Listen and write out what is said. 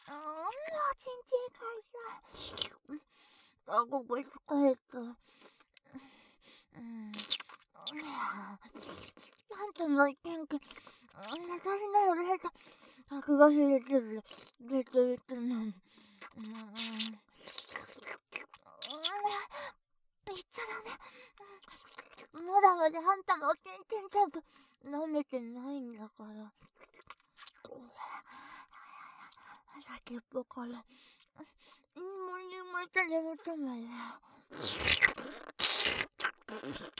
진짜 나보고 싶어 했어. 한참 넓게 사신나요를 살짝 그것을 냈더니 있잖아. まだまだあんたの経験ちゃんと舐めてないんだから。先っぽから芋にまた眠ってまで